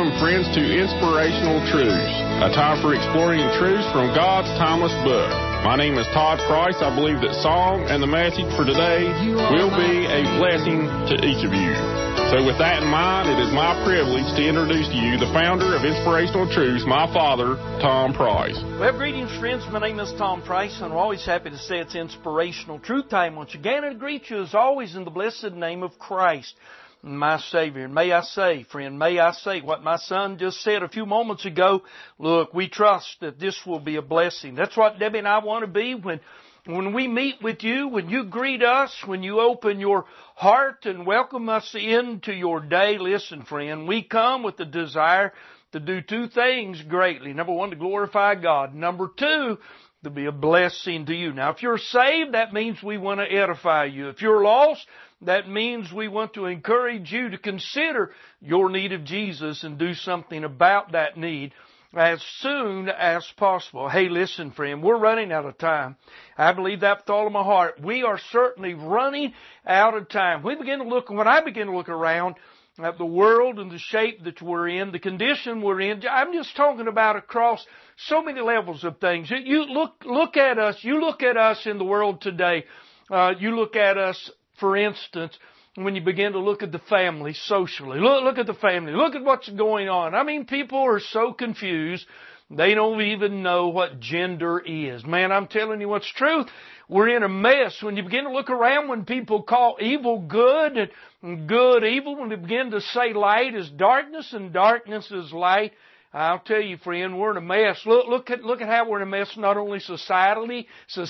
Welcome, friends, to Inspirational Truths, a time for exploring truths from God's timeless book. My name is Todd Price. I believe that song and the message for today will be a blessing to each of you. So with that in mind, it is my privilege to introduce to you the founder of Inspirational Truths, my father, Tom Price. Well, greetings, friends. My name is Tom Price, and I'm always happy to say it's Inspirational Truth Time once again, and I greet you as always in the blessed name of Christ, my Savior. And may I say, friend, may I say what my son just said a few moments ago. Look, we trust that this will be a blessing. That's what Debbie and I want to be when we meet with you, when you greet us, when you open your heart and welcome us into your day. Listen, friend, we come with the desire to do two things greatly. Number one, to glorify God. Number two, to be a blessing to you. Now, if you're saved, that means we want to edify you. If you're lost, that means we want to encourage you to consider your need of Jesus and do something about that need as soon as possible. Hey, listen, friend, we're running out of time. I believe that with all of my heart. We are certainly running out of time. When I begin to look around at the world and the shape that we're in, the condition we're in, I'm just talking about across so many levels of things. You look at us. You look at us in the world today. You look at us, for instance, when you begin to look at the family socially. Look at the family. Look at what's going on. I mean, people are so confused. They don't even know what gender is. Man, I'm telling you what's true. We're in a mess. When you begin to look around, when people call evil good and good evil, when they begin to say light is darkness and darkness is light, I'll tell you, friend, we're in a mess. Look at how we're in a mess, not only societally,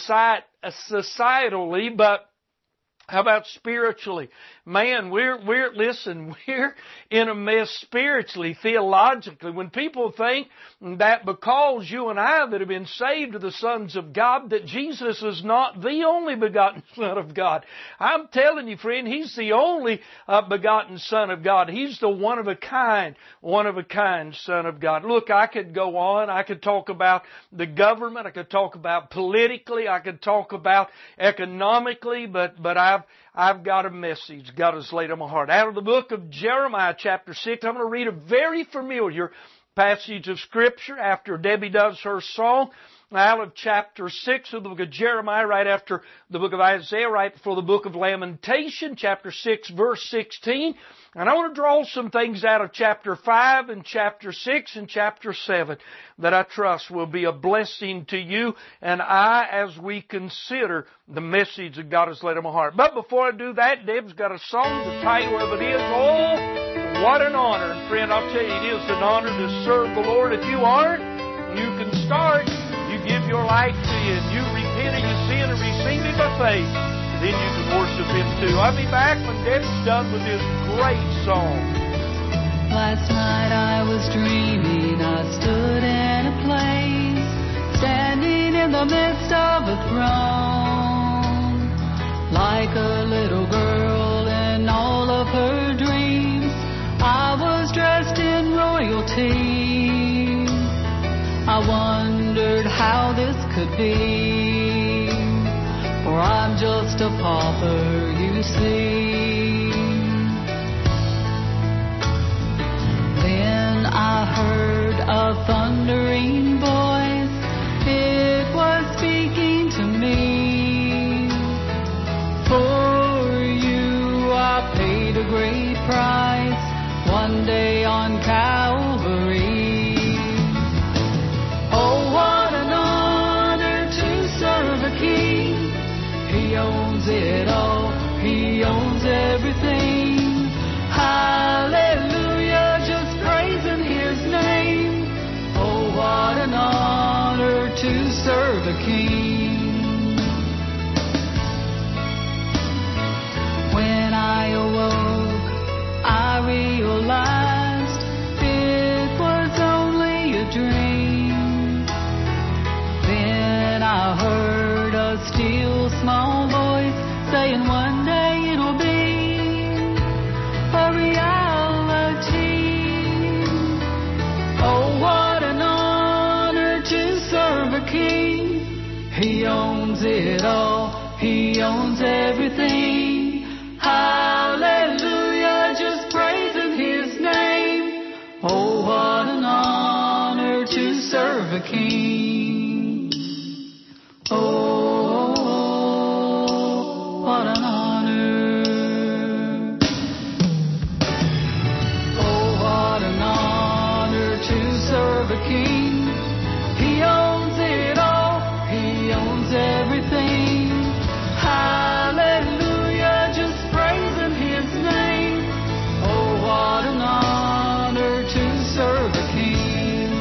but how about spiritually? Man, we're in a mess spiritually, theologically. When people think that because you and I that have been saved are the sons of God, that Jesus is not the only begotten Son of God. I'm telling you, friend, He's the only begotten Son of God. He's the one of a kind Son of God. Look, I could go on. I could talk about the government. I could talk about politically. I could talk about economically, but I've got a message God has laid on my heart. Out of the book of Jeremiah chapter 6, I'm going to read a very familiar passage of Scripture after Debbie does her song. Out of chapter 6 of the book of Jeremiah, right after the book of Isaiah, right before the book of Lamentation, chapter 6, verse 16. And I want to draw some things out of chapter 5 and chapter 6 and chapter 7 that I trust will be a blessing to you and I as we consider the message that God has laid on my heart. But before I do that, Deb's got a song. The title of it is, Oh, What an Honor. And friend, I'll tell you, it is an honor to serve the Lord. If you aren't, you can start. You give your life to Him, and you repent of your sin and receive Him by faith, then you can worship Him too. I'll be back when Debbie's done with this great song. Last night I was dreaming, I stood in a place, standing in the midst of a throne, like a little girl in all of her dreams. I was dressed in royalty. I wondered how this could be, for I'm just a pauper, you see. Then I heard a thundering voice, it was speaking to me. For you I paid a great price, one day on Calvary. He owns it all. He owns everything. Hallelujah, just praising His name. Oh, what an honor to serve a King. When I awoke, I realized it was only a dream. Then I heard a still small voice saying one day it'll be a reality. Oh, what an honor to serve a King. He owns it all. He owns everything. Hallelujah, just praising His name. Oh, serve a king. Oh, what an honor. Oh, what an honor to serve a king. He owns it all. He owns everything. Hallelujah, just praising His name. Oh, what an honor to serve a king.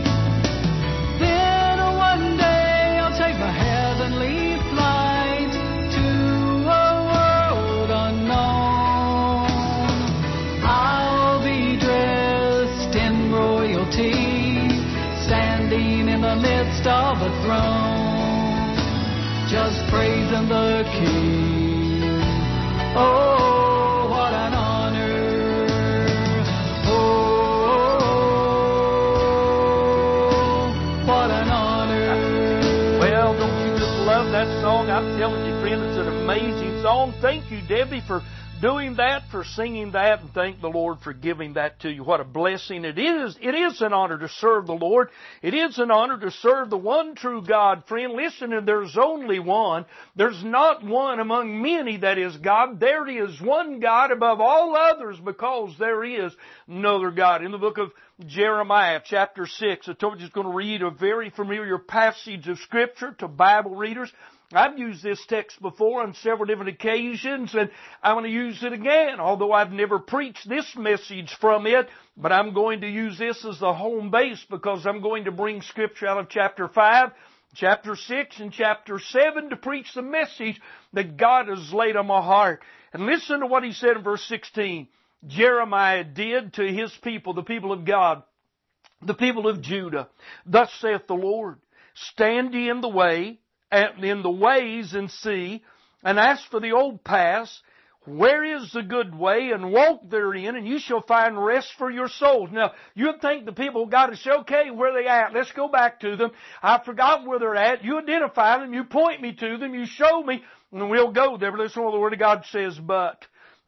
Then one day I'll take my heavenly flight to a world unknown. I'll be dressed in royalty, standing in the midst of a throne, just praising the King. Oh, what an honor. Oh, what an honor. Well, don't you just love that song? I'm telling you, friend, it's an amazing song. Thank you, Debbie, for doing that, for singing that, and thank the Lord for giving that to you. What a blessing it is. It is an honor to serve the Lord. It is an honor to serve the one true God. Friend, listen, and there's only one. There's not one among many that is God. There is one God above all others, because there is no other God. In the book of Jeremiah, chapter 6, I told you I was going to read a very familiar passage of Scripture to Bible readers. I've used this text before on several different occasions, and I'm going to use it again, although I've never preached this message from it, but I'm going to use this as the home base, because I'm going to bring Scripture out of chapter 5, chapter 6, and chapter 7 to preach the message that God has laid on my heart. And listen to what he said in verse 16. Jeremiah did to his people, the people of God, the people of Judah. Thus saith the Lord, stand ye in the way, and in the ways, and see, and ask for the old paths, where is the good way, and walk therein, and you shall find rest for your souls. Now, you'd think the people of God would say, okay, where are they at? Let's go back to them. I forgot where they're at. You identify them, you point me to them, you show me, and we'll go there. But listen to what the Word of God says, But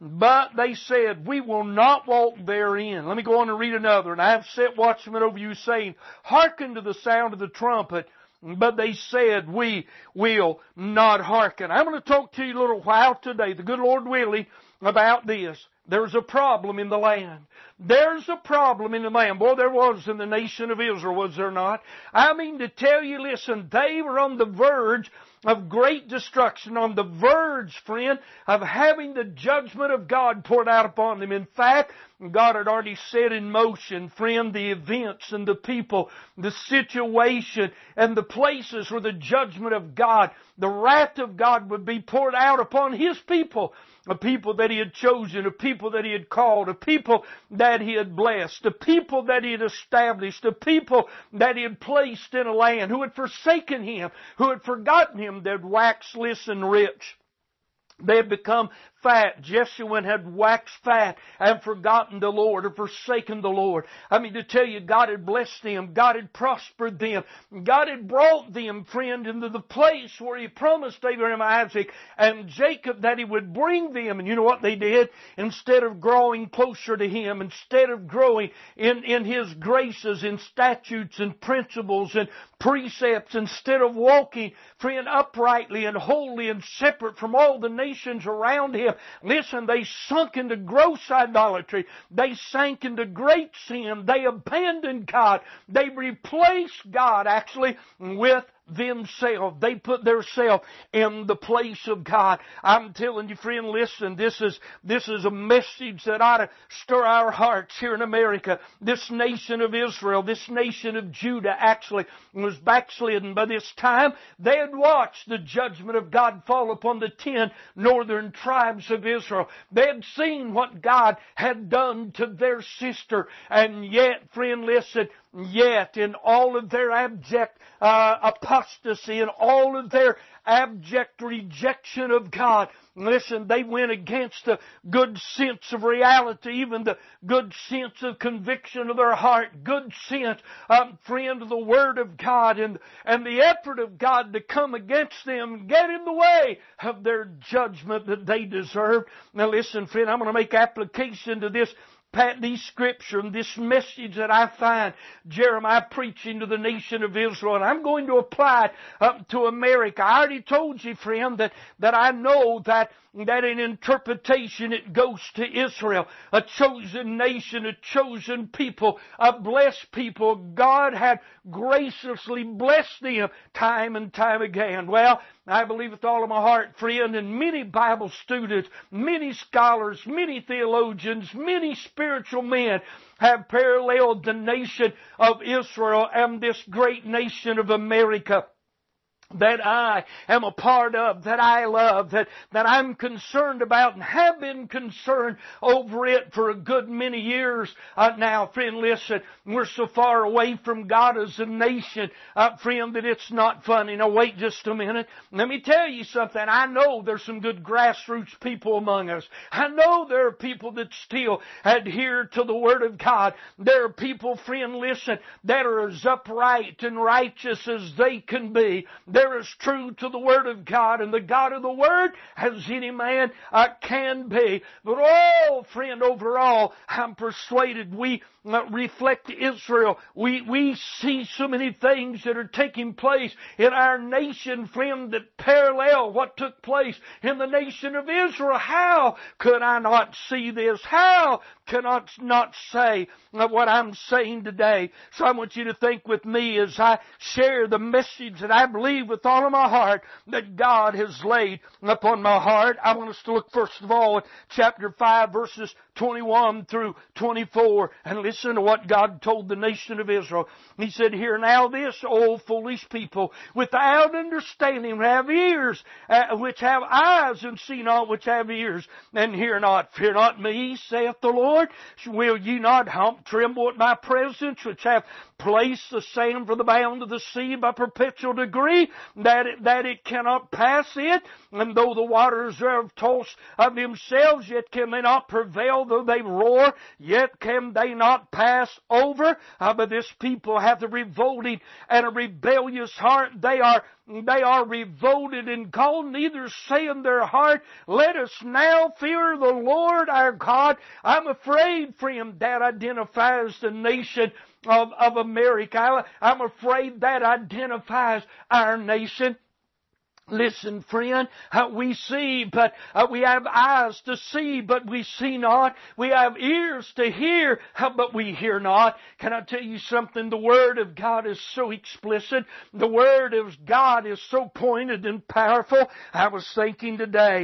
they said, we will not walk therein. Let me go on and read another. And I have set watchmen over you, saying, hearken to the sound of the trumpet. But they said, we will not hearken. I'm going to talk to you a little while today, the good Lord willing, about this. There's a problem in the land. There's a problem in the land. Boy, there was in the nation of Israel, was there not? I mean to tell you, listen, they were on the verge of great destruction, on the verge, friend, of having the judgment of God poured out upon them. In fact, God had already set in motion, friend, the events and the people, the situation and the places where the judgment of God, the wrath of God would be poured out upon His people. A people that He had chosen, a people that He had called, a people that He had blessed, a people that He had established, a people that He had placed in a land, who had forsaken Him, who had forgotten Him, that waxed and rich. They had become fat. Jeshua had waxed fat and forgotten the Lord, or forsaken the Lord. I mean to tell you, God had blessed them. God had prospered them. God had brought them, friend, into the place where He promised Abraham, Isaac, and Jacob that He would bring them. And you know what they did? Instead of growing closer to Him, instead of growing in His graces, in statutes and principles and precepts, instead of walking, friend, uprightly and holy and separate from all the nations around Him, listen, they sunk into gross idolatry. They sank into great sin. They abandoned God. They replaced God, actually, with themselves. They put theirself in the place of God. I'm telling you, friend, listen, this is a message that ought to stir our hearts here in America. This nation of Israel, this nation of Judah actually was backslidden by this time. They had watched the judgment of God fall upon the 10 northern tribes of Israel. They had seen what God had done to their sister. And yet, friend, listen, yet in all of their abject apostasy and all of their abject rejection of God, listen, they went against the good sense of reality, even the good sense of conviction of their heart, good sense, friend, of the Word of God, and the effort of God to come against them, get in the way of their judgment that they deserved. Now listen, friend, I'm going to make application to this these scripture and this message that I find Jeremiah preaching to the nation of Israel, and I'm going to apply it up to America. I already told you, friend, that I know that in interpretation it goes to Israel, a chosen nation, a chosen people, a blessed people. God had graciously blessed them time and time again. Well, I believe with all of my heart, friend, and many Bible students, many scholars, many theologians, many spiritual men have paralleled the nation of Israel and this great nation of America that I am a part of, that I love, that I'm concerned about and have been concerned over it for a good many years now. Friend, listen, we're so far away from God as a nation, friend, that it's not funny. Now wait just a minute. Let me tell you something. I know there's some good grassroots people among us. I know there are people that still adhere to the Word of God. There are people, friend, listen, that are as upright and righteous as they can be. They're as true to the Word of God and the God of the Word as any man can be. But friend, overall, I'm persuaded we reflect Israel. We see so many things that are taking place in our nation, friend, that parallel what took place in the nation of Israel. How could I not see this? How can I not say what I'm saying today? So I want you to think with me as I share the message that I believe with all of my heart that God has laid upon my heart. I want us to look first of all at chapter 5 verses 21 through 24 and listen to what God told the nation of Israel. He said, "Hear now this, O foolish people, without understanding, have ears which have eyes, and see not which have ears, and hear not. Fear not me, saith the Lord. Will ye not tremble at my presence, which have placed the sand for the bound of the sea by perpetual decree, that it cannot pass it? And though the waters thereof toss of themselves, yet can they not prevail. Though they roar, yet can they not pass over. But this people hath a revolting and a rebellious heart. They are revolted and cold, neither say in their heart, let us now fear the Lord our God." I'm afraid, friend, that identifies the nation of America. I'm afraid that identifies our nation. Listen, friend, we see, but we have eyes to see, but we see not. We have ears to hear, but we hear not. Can I tell you something? The Word of God is so explicit. The Word of God is so pointed and powerful. I was thinking today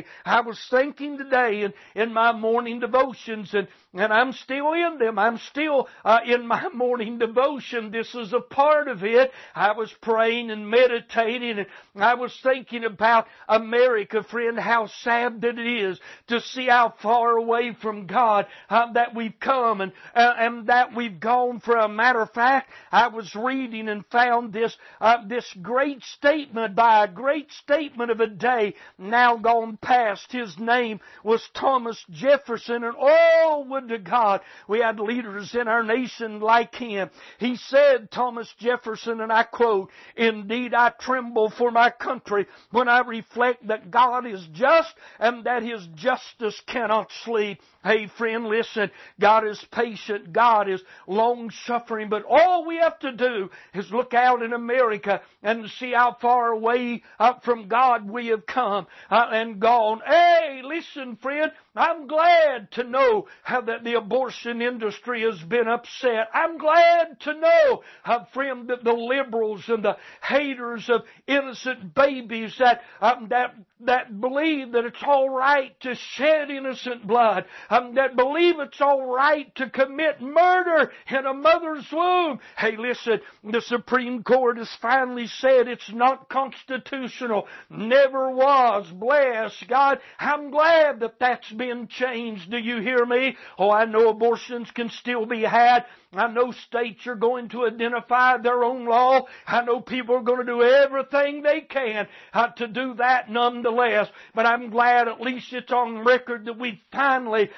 in my morning devotions, and I'm still in them. I'm still in my morning devotion. This is a part of it. I was praying and meditating, and I was thinking about America, friend, how sad that it is to see how far away from God that we've come and that we've gone. For a matter of fact, I was reading and found this great statement by a great statement of a day now gone past. His name was Thomas Jefferson, and would to God we had leaders in our nation like him. He said, Thomas Jefferson, and I quote, "Indeed, I tremble for my country when I reflect that God is just and that His justice cannot sleep." Hey, friend, listen. God is patient. God is long-suffering. But all we have to do is look out in America and see how far away from God we have come and gone. Hey, listen, friend. I'm glad to know how that the abortion industry has been upset. I'm glad to know, friend, that the liberals and the haters of innocent babies that believe that it's all right to shed innocent blood, that believe it's all right to commit murder in a mother's womb. Hey, listen, the Supreme Court has finally said it's not constitutional. Never was. Bless God. I'm glad that that's been changed. Do you hear me? Oh, I know abortions can still be had. I know states are going to identify their own law. I know people are going to do everything they can to do that nonetheless. But I'm glad at least it's on record that we finally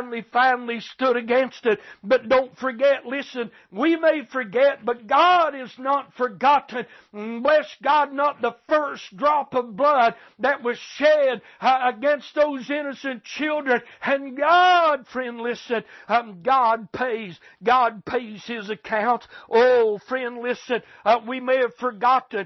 stood against it. But don't forget, listen, we may forget, but God is not forgotten. Bless God, not the first drop of blood that was shed against those innocent children. And God, friend, listen, God pays His account. Oh, friend, listen, we may have forgotten.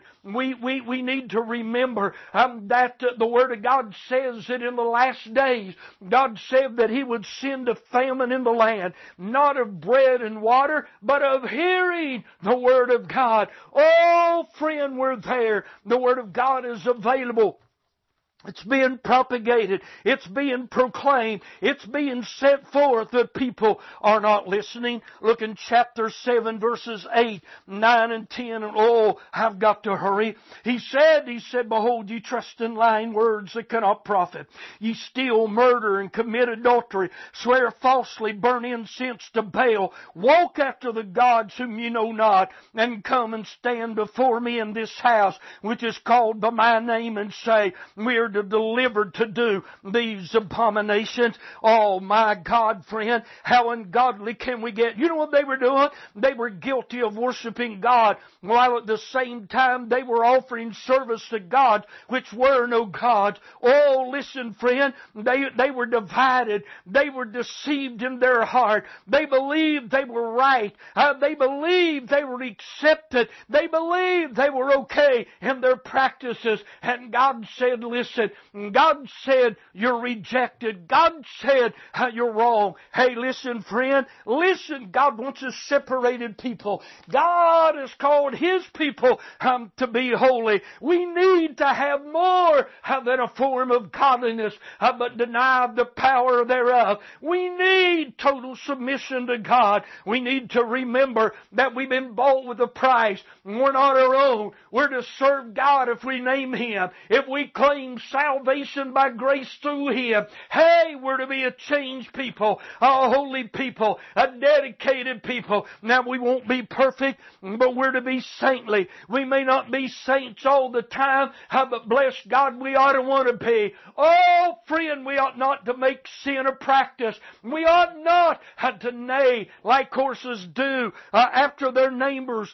We need to remember that the Word of God says that in the last days, God said that He would send a famine in the land, not of bread and water, but of hearing the Word of God. Oh, friend, we're there. The Word of God is available. It's being propagated. It's being proclaimed. It's being set forth. The people are not listening. Look in chapter 7, verses 8, 9, and 10. And oh, I've got to hurry. He said, Behold, ye trust in lying words that cannot profit. Ye steal, murder, and commit adultery. Swear falsely, burn incense to Baal. Walk after the gods whom ye know not. And come and stand before me in this house, which is called by my name, and say, We are delivered to do these abominations. Oh my God, friend, how ungodly can we get? You know what they were doing? They were guilty of worshiping God, while at the same time they were offering service to God, which were no gods. Oh, listen, friend, they were divided. They were deceived in their heart. They believed they were right. They believed they were accepted. They believed they were okay in their practices. And God said, listen, God said you're rejected. God said you're wrong. Hey, listen, friend. Listen, God wants a separated people. God has called His people to be holy. We need to have more than a form of godliness, but deny the power thereof. We need total submission to God. We need to remember that we've been bought with a price. We're not our own. We're to serve God if we name Him. If we claim salvation by grace through Him. Hey, we're to be a changed people, a holy people, a dedicated people. Now, we won't be perfect, but we're to be saintly. We may not be saints all the time, but bless God, we ought to want to be. Oh, friend, we ought not to make sin a practice. We ought not to neigh like horses do after their neighbor's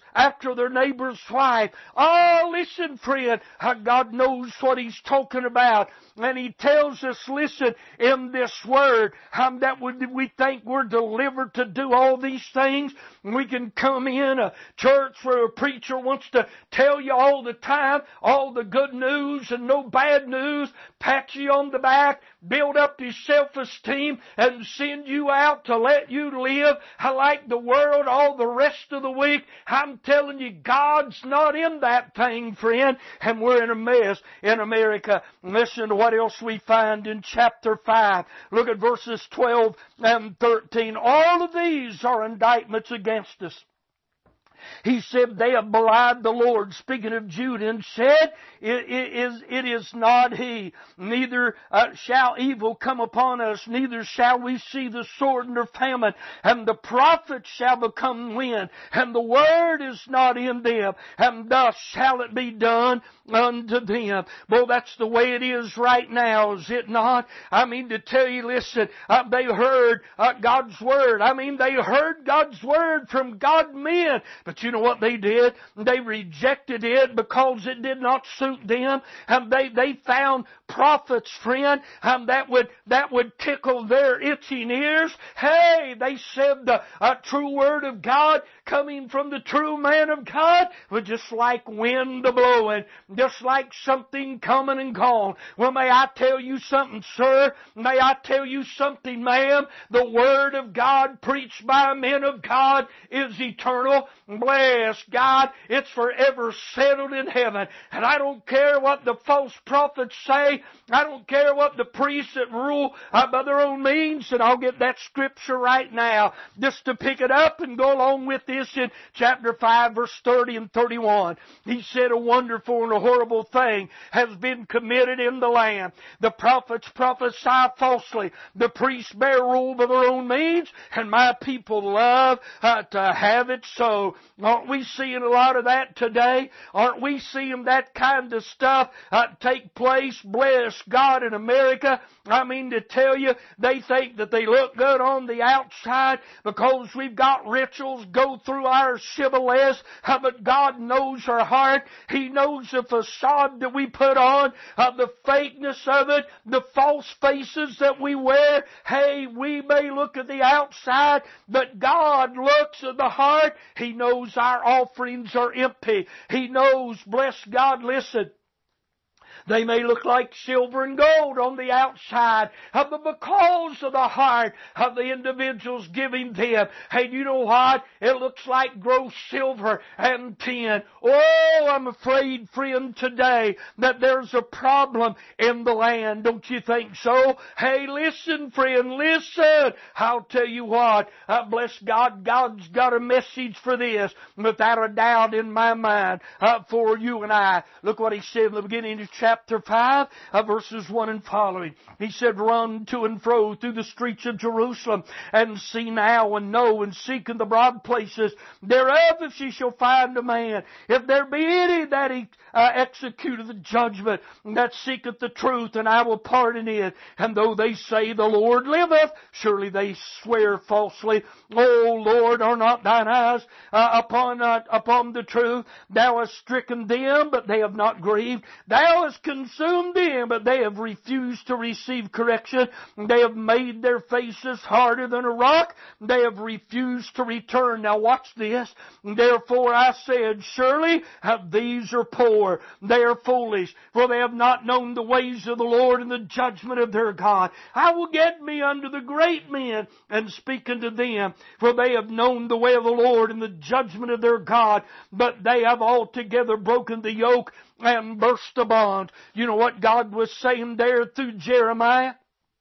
wife. Oh, listen, friend, God knows what He's talking about. And He tells us, listen, in this Word, that we think we're delivered to do all these things. We can come in a church where a preacher wants to tell you all the time all the good news and no bad news, pat you on the back, build up your self-esteem, and send you out to let you live like the world all the rest of the week. I'm telling you, God's not in that thing, friend, and we're in a mess in America. Listen to what else we find in chapter 5. Look at verses 12 and 13. All of these are indictments against us. He said, they have belied the Lord, speaking of Judah, and said, it is not He. Neither shall evil come upon us, neither shall we see the sword nor famine. And the prophets shall become wind, and the word is not in them. And thus shall it be done unto them. Well, that's the way it is right now, is it not? I mean, to tell you, listen, they heard God's Word. I mean, they heard God's Word from God men. But you know what they did? They rejected it because it did not suit them. They found prophets, friend, that would tickle their itching ears. Hey, they said the true Word of God coming from the true man of God was just like wind a-blowing, just like something coming and gone. Well, may I tell you something, sir? May I tell you something, ma'am? The Word of God preached by men of God is eternal. Bless God, it's forever settled in heaven. And I don't care what the false prophets say. I don't care what the priests that rule by their own means. And I'll get that scripture right now just to pick it up and go along with this in chapter 5, verse 30 and 31. He said, a wonderful and a horrible thing has been committed in the land. The prophets prophesy falsely. The priests bear rule by their own means. And my people love to have it so. Aren't we seeing a lot of that today? Aren't we seeing that kind of stuff take place? Bless God, in America. I mean to tell you, they think that they look good on the outside because we've got rituals go through our shibboleths, but God knows our heart. He knows the facade that we put on, the fakeness of it, the false faces that we wear. Hey, we may look at the outside, but God looks at the heart. He knows our offerings are empty. He knows, bless God, listen, they may look like silver and gold on the outside, but because of the heart of the individuals giving them, hey, you know what? It looks like gross silver and tin. Oh, I'm afraid, friend, today that there's a problem in the land. Don't you think so? Hey, listen, friend, listen. I'll tell you what, bless God, God's got a message for this, without a doubt in my mind, for you and I. Look what He said in the beginning of chapter 5, verses 1 and following. He said, run to and fro through the streets of Jerusalem, and see now and know and seek in the broad places thereof if ye shall find a man. If there be any that executeth the judgment, that seeketh the truth, and I will pardon it. And though they say the Lord liveth, surely they swear falsely. O Lord, are not thine eyes upon the truth? Thou hast stricken them, but they have not grieved. Thou hast consumed them, but they have refused to receive correction. They have made their faces harder than a rock. They have refused to return. Now watch this. Therefore I said, surely these are poor. They are foolish, for they have not known the ways of the Lord and the judgment of their God. I will get me unto the great men and speak unto them, for they have known the way of the Lord and the judgment of their God, but they have altogether broken the yoke and burst the bond. You know what God was saying there through Jeremiah?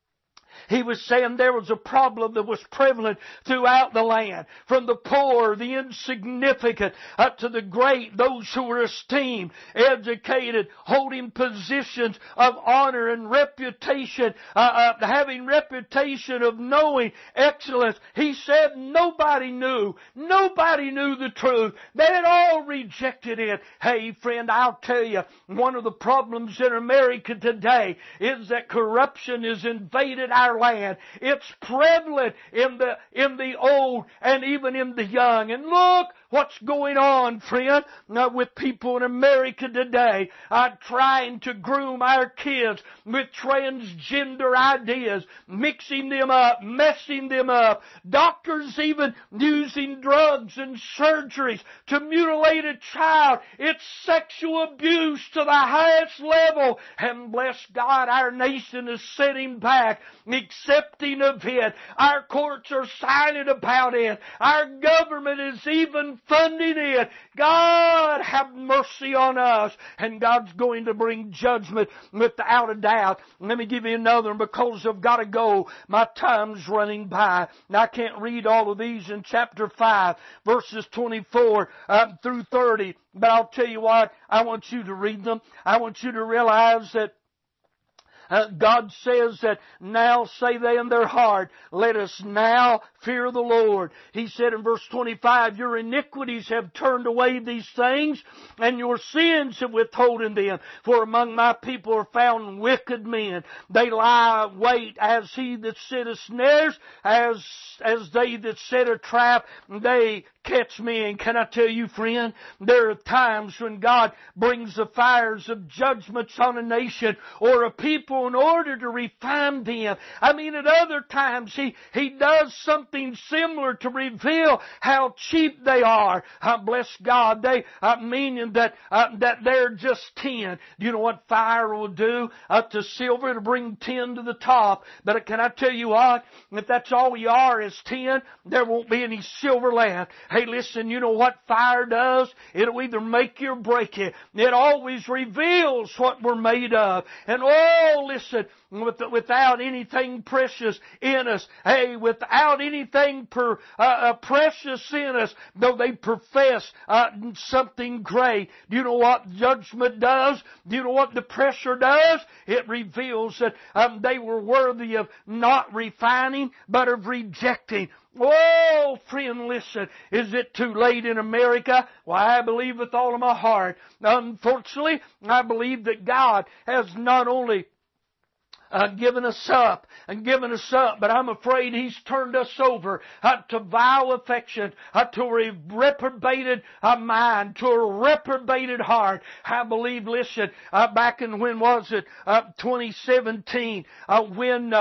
He was saying there was a problem that was prevalent throughout the land. From the poor, the insignificant, to the great, those who were esteemed, educated, holding positions of honor and reputation, having reputation of knowing excellence. He said nobody knew. Nobody knew the truth. They had all rejected it. Hey, friend, I'll tell you, one of the problems in America today is that corruption has invaded our land. It's prevalent in the old and even in the young. And look what's going on, friend, with people in America today, trying to groom our kids with transgender ideas, mixing them up, messing them up. Doctors even using drugs and surgeries to mutilate a child. It's sexual abuse to the highest level. And bless God, our nation is sitting back, accepting of it. Our courts are silent about it. Our government is even funding it. God, have mercy on us. And God's going to bring judgment without a doubt. Let me give you another one, because I've got to go. My time's running by. Now, I can't read all of these in chapter 5, verses 24 through 30. But I'll tell you what, I want you to read them. I want you to realize that God says that now say they in their heart, let us now fear the Lord. He said in verse 25, your iniquities have turned away these things, and your sins have withholden them. For among my people are found wicked men. They lie wait as he that sitteth snares, as they that set a trap, they catch me. And can I tell you, friend, there are times when God brings the fires of judgments on a nation or a people in order to refine them. I mean, at other times He does something similar to reveal how cheap they are. Bless God. They meaning that they're just tin. Do you know what fire will do to silver? It'll bring tin to the top. But can I tell you what? If that's all we are is tin, there won't be any silver left. Hey, listen, you know what fire does? It'll either make you or break you. It always reveals what we're made of. And oh, listen, without anything precious in us, hey, without anything precious in us, though they profess something great, do you know what judgment does? Do you know what the pressure does? It reveals that they were worthy of not refining, but of rejecting. Oh, friend, listen. Is it too late in America? Well, I believe with all of my heart. Unfortunately, I believe that God has not only given us up, but I'm afraid He's turned us over to vile affection, to a reprobated mind, to a reprobated heart. I believe, listen, back in, when was it? 2017, when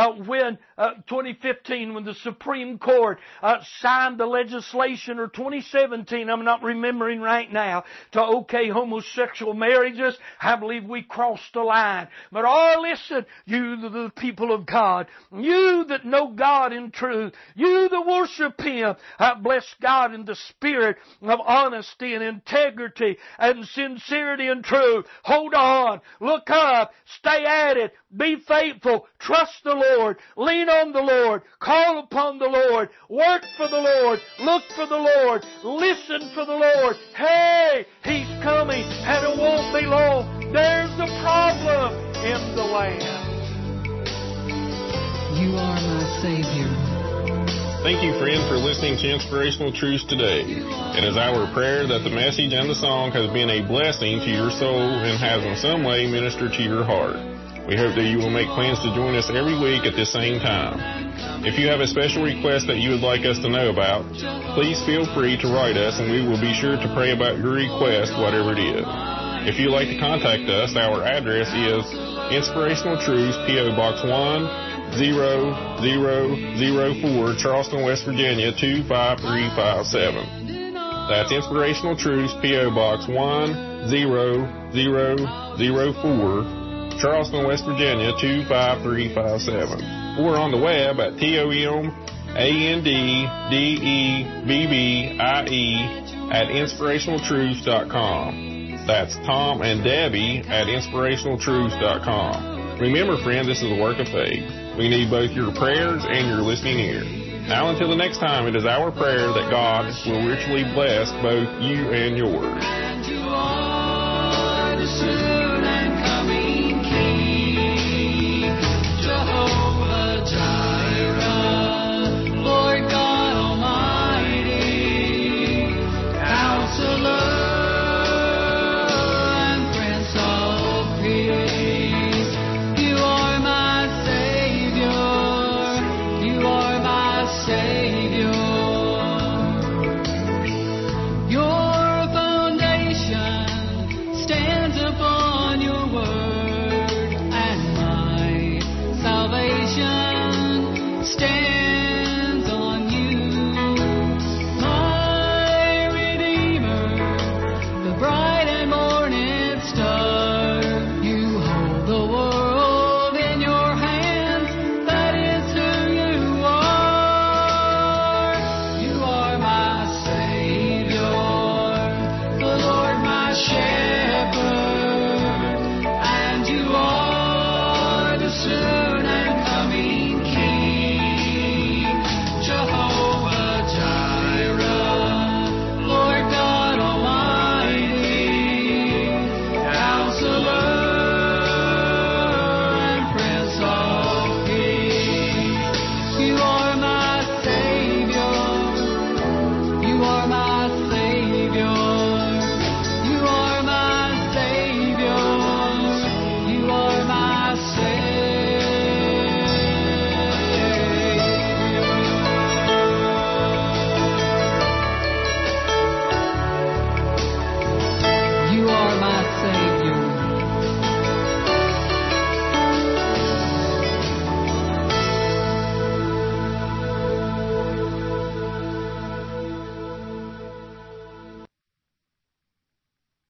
2015, when the Supreme Court signed the legislation, or 2017, I'm not remembering right now, to okay homosexual marriages, I believe we crossed the line. But listen, you the people of God, you that know God in truth, you that worship Him, bless God in the spirit of honesty and integrity and sincerity and truth. Hold on, look up, stay at it, be faithful, trust the Lord, lean on the Lord, call upon the Lord, work for the Lord, look for the Lord, listen for the Lord. Hey, He's coming and it won't be long. There's a problem in the land. You are my Savior. Thank you, friend, for listening to Inspirational Truths today. It is our prayer that the message and the song has been a blessing to your soul and has in some way ministered to your heart. We hope that you will make plans to join us every week at this same time. If you have a special request that you would like us to know about, please feel free to write us and we will be sure to pray about your request, whatever it is. If you'd like to contact us, our address is Inspirational Truths, P.O. Box 10004, Charleston, West Virginia, 25357. That's Inspirational Truths, P.O. Box 10004, Charleston, West Virginia, 25357. Or on the web at TOMANDDEBBIE@InspirationalTruths.com. That's Tom and Debbie at InspirationalTruths.com. Remember, friend, this is a work of faith. We need both your prayers and your listening ear. Now, until the next time, it is our prayer that God will richly bless both you and yours.